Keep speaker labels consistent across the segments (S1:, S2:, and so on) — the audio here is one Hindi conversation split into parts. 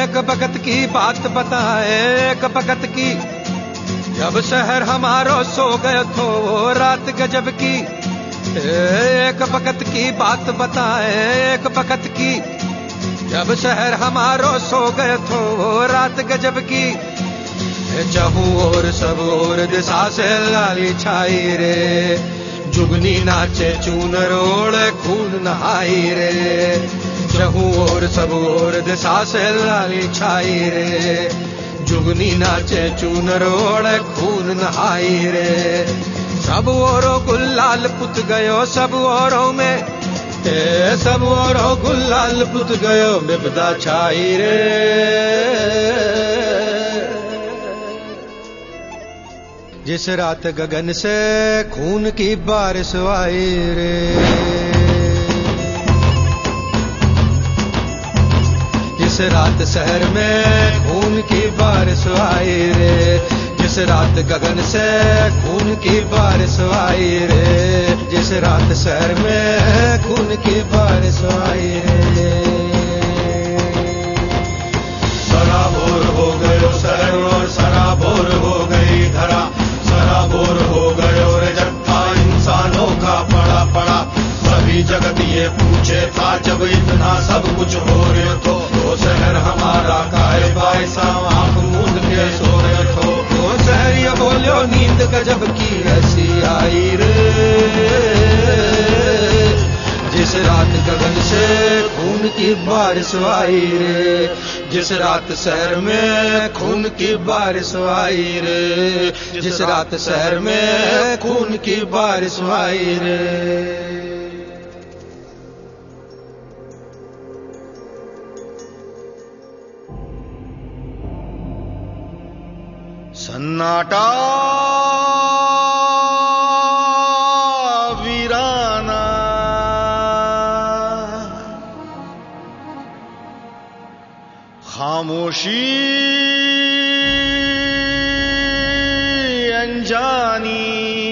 S1: एक वक्त की बात बताए, एक वक्त की, जब शहर हमारो सो गयो थो रात गजब की। एक वक्त की बात बताए, एक वक्त की, जब शहर हमारो सो गयो थो रात गजब की। चहु और सब और दिशा से लाली छाई रे, जुगनी नाचे चूनर ओढ़े खून नहाई रे। चहु और सब और दिशा से लाली छाई रे, जुगनी नाचे चूनर ओढ़े खून नहाई रे। सब औरों गुलाल पुत गयो सब औरों में, सब औरों गुलाल पुत गयो विपदा छाई रे। जिस रात गगन से खून की बारिश आई रे, जिस रात शहर में खून की बारिश आई रे, जिस रात गगन से खून की बारिश आई रे, जिस रात शहर में खून की बारिश आई रे। सराबोर हो गयो शहर और सराबोर हो गई धरा, सराबोर हो गयो रे जत्था इंसानों का पड़ा पड़ा। सभी जगत ये पूछे था जब इतना सब कुछ हो रहे तो शहर हमारा काहे बायसा आंख मूंद के सो रहे थो। तो शहर ये बोलो नींद गजब की ऐसी आई रे, जिस रात गगन से खून की बारिश आई रे, जिस रात शहर में खून की बारिश आई रे, जिस रात शहर में खून की बारिश आई रे।
S2: सन्नाटा वीराना, खामोशी अनजानी,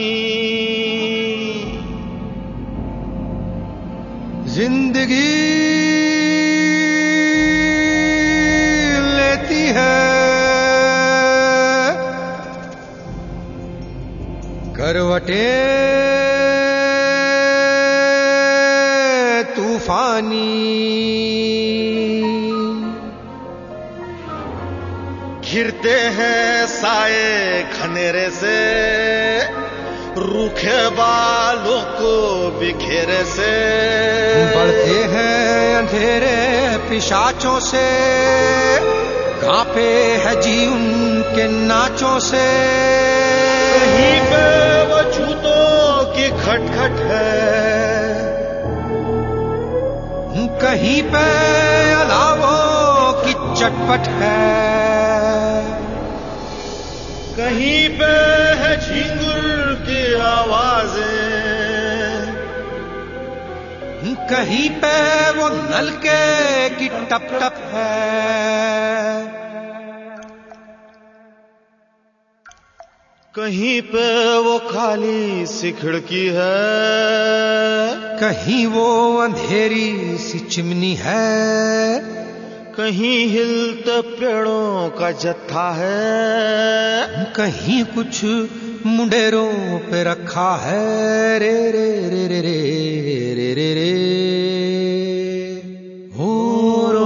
S1: जिंदगी लेती है करवटे तूफानी।
S2: घिरते हैं साए खनेरे से, रूखे बालों को बिखेरे से।
S1: बढ़ते हैं अंधेरे पिशाचों से, कांपे है जी उनके नाचों से।
S2: कहीं पे वो जूतों की खटखट है,
S1: कहीं पे अलावों की चटपट है,
S2: कहीं पे है झिंगुर की आवाजें,
S1: कहीं पे वो नलके की टप टप है,
S2: कहीं पे वो खाली सी खिड़की है,
S1: कहीं वो अंधेरी सी चिमनी है,
S2: कहीं हिलते पेड़ों का जत्था है,
S1: कहीं कुछ मुंडेरों पे रखा है रे रे रे रे रे रे रे रे हो रो।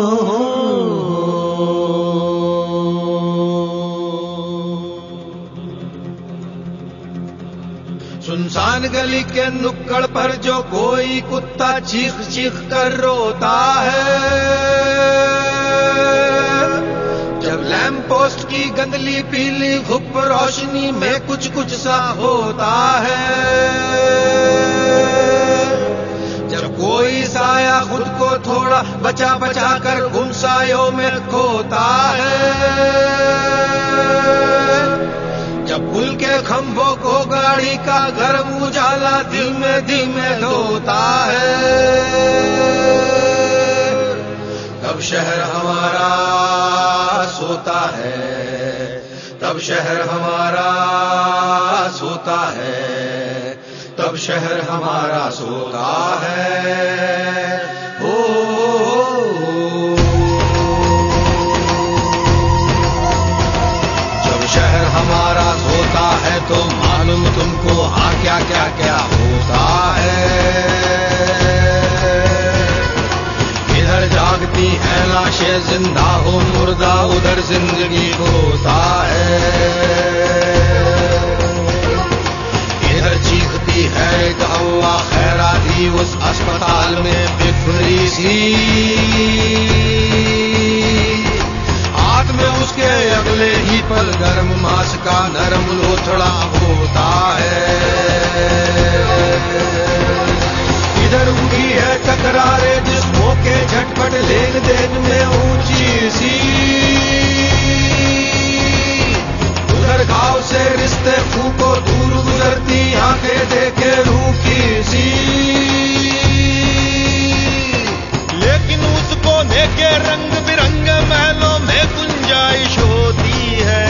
S1: सुनसान गली के नुक्कड़ पर जो कोई कुत्ता चीख चीख कर रोता है, जब लैंप पोस्ट की गंदली पीली धूप रोशनी में कुछ कुछ सा होता है, जब कोई साया खुद को थोड़ा बचा बचा कर गुमसायों में खोता है, जब पुल के खंभों को गाड़ी का गर्म उजाला धीमे धीमे धोता है, तब शहर हमारा सोता है, तब शहर हमारा सोता है, तब शहर हमारा सोता है। ओ चाहे जिंदा हो मुर्दा उधर जिंदगी होता है। इधर चीखती है गौवा खैरादी उस अस्पताल में बिखरी सी, हाथ में उसके अगले ही पल गर्म मांस का नरम लोथड़ा होता है। इधर उठी है टकरारे जिस्मों के झटपट लेन देन में ऊंची सी, उधर घाव से रिश्ते फूको दूर गुजरती आंखें देखे रूखी सी, लेकिन उसको देखे रंग बिरंग महलों में गुंजाइश होती है।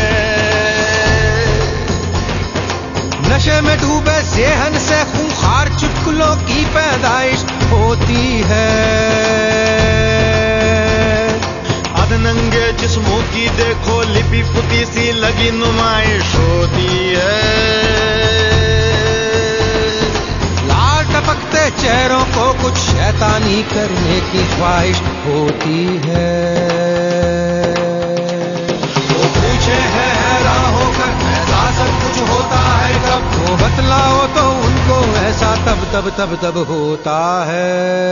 S1: नशे में डूबे सेहन से खूंखार चुटकुलों की पैदाइश होती है। अधनंगे जिस्मों की देखो लिपि पुती सी लगी नुमाइश होती है। लाल टपकते चेहरों को कुछ शैतानी करने की ख्वाहिश होती है। वो पूछे है हैरान होकर ऐसा सब कुछ होता है कब, वो बतलाओ तो उनको ऐसा तब तब तब तब होता है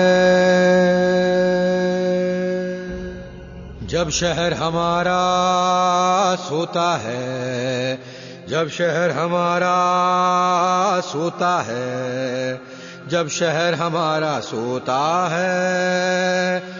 S1: जब शहर हमारा सोता है, जब शहर हमारा सोता है, जब शहर हमारा सोता है।